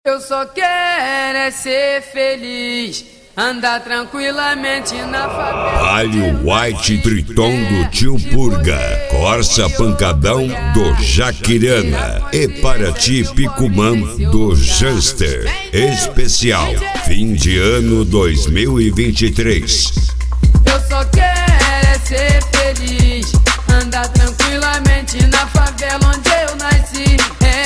Eu só quero é ser feliz, andar tranquilamente na favela. Palio White Triton do Tio Purga, Corsa Pancadão do Jaquirana e Paraty Picumã do Janster. Especial fim de ano 2023. Eu só quero é ser feliz, andar tranquilamente na favela onde eu nasci,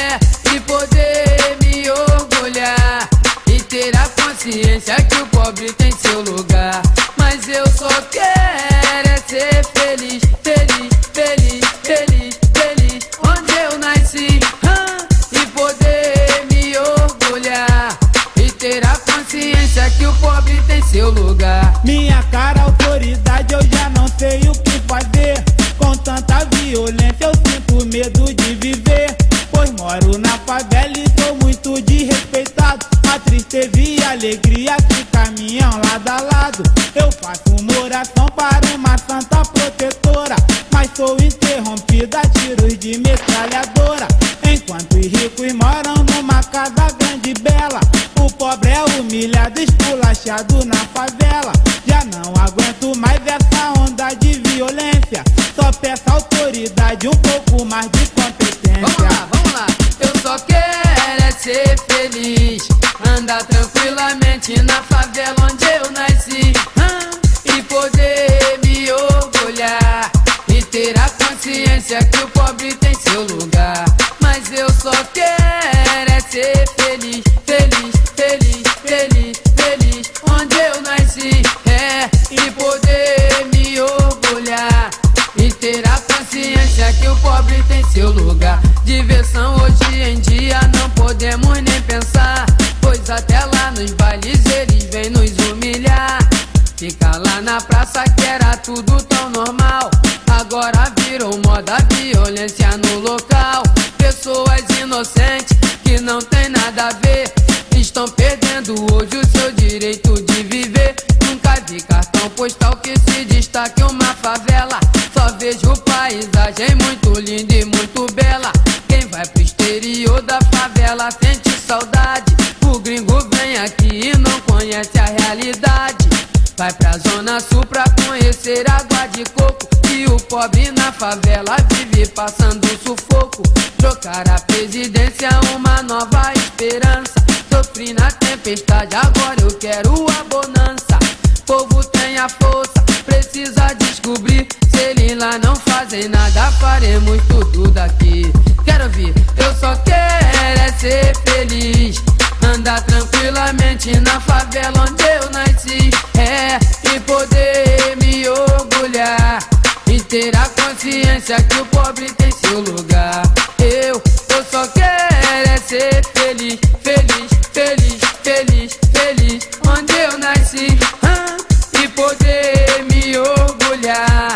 e poder me orgulhar e ter a consciência que o pobre tem seu lugar. Mas eu só quero é ser feliz, feliz, feliz, feliz, feliz onde eu nasci, e poder me orgulhar e ter a consciência que o pobre tem seu lugar. Minha cara, autoridade, eu já não sei o que fazer. Com tanta violência eu sinto medo de viver, pois moro na favela e sou muito desrespeitado. A tristeza e a alegria que caminham lado a lado. Eu faço uma oração para uma santa protetora, mas sou interrompida a tiros de metralhadora. Enquanto os ricos moram numa casa grande e bela, o pobre é humilhado, esculachado na favela. Já não aguento mais essa onda de violência, só peço autoridade, um pouco mais de competência. Vamos lá, eu só quero é ser feliz, andar tranquilamente na favela onde eu nasci, e poder me orgulhar e ter a consciência que o pobre tem seu lugar. Mas eu só quero é ser feliz, feliz, feliz, feliz, feliz onde eu nasci, e poder me orgulhar e ter a consciência que o pobre tem seu lugar. Diversão hoje em dia não podemos nem pensar, pois até lá nos bailes eles vêm nos humilhar. Fica lá na praça que era tudo tão normal, agora virou moda a violência no local. Pessoas inocentes que não tem nada a ver estão perdendo hoje o seu direito de viver. Nunca vi cartão postal que se destaque uma favela, só vejo paisagem muito linda e muito bela. Quem vai pro exterior da favela sente saudade, o gringo vem aqui e não conhece a realidade. Vai pra Zona Sul pra conhecer água de coco, e o pobre na favela vive passando sufoco. Trocar a presidência, uma nova esperança. Sofri na tempestade, agora eu quero a bonança. Povo tem a força, precisa descobrir. Se eles lá não fazem nada, faremos tudo daqui. Quero ouvir, eu só quero é ser feliz, andar tranquilamente na favela onde eu nasci, e poder me orgulhar e ter a consciência que o pobre tem seu lugar. Eu só quero é ser feliz, feliz, feliz, feliz, feliz onde eu nasci, e poder me orgulhar.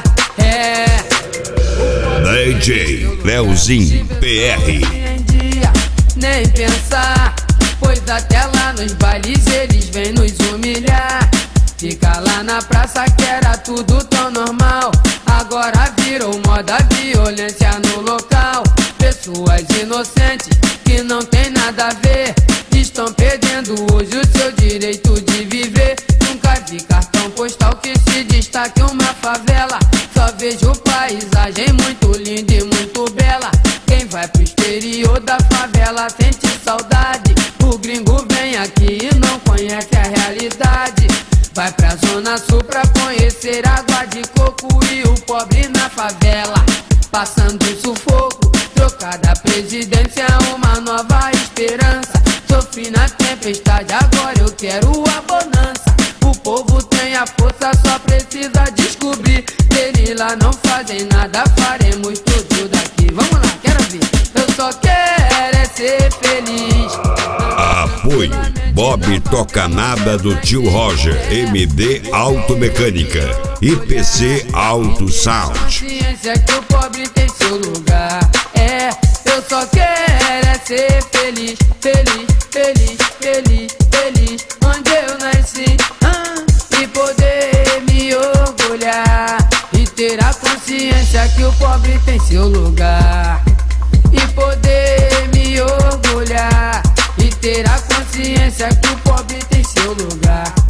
DJ Leozinho PR. Nem pensar, pois até lá nos bailes eles vêm nos humilhar. Fica lá na praça que era tudo tão normal, agora virou moda a violência no local. Pessoas inocentes que não tem nada a ver estão perdendo hoje o seu direito de viver. Nunca vi cartão postal que se destaque uma favela, só vejo paisagem muito linda e muito bela. Quem vai pro exterior da favela sente saudade, o gringo vem aqui e não conhece a realidade. Vai pra Zona Sul pra conhecer água de coco, e o pobre na favela passando sufoco. Trocar da presidência, uma nova esperança. Sofri na tempestade, agora eu quero a bonança. O povo tem a força, só precisa descobrir. Eles lá não fazem nada, faremos tudo daqui. Vamos lá, quero ver. Eu só quero é ser feliz. Apoio Bob Toca Nada do Tio Roger, MD Automecânica, IPC Auto Sound. Consciência que o pobre tem seu lugar. Eu só quero é ser feliz, feliz, feliz, feliz, feliz onde eu nasci, e poder me orgulhar e ter a consciência que o pobre tem seu lugar. E poder me orgulhar e ter a consciência que o pobre tem seu lugar.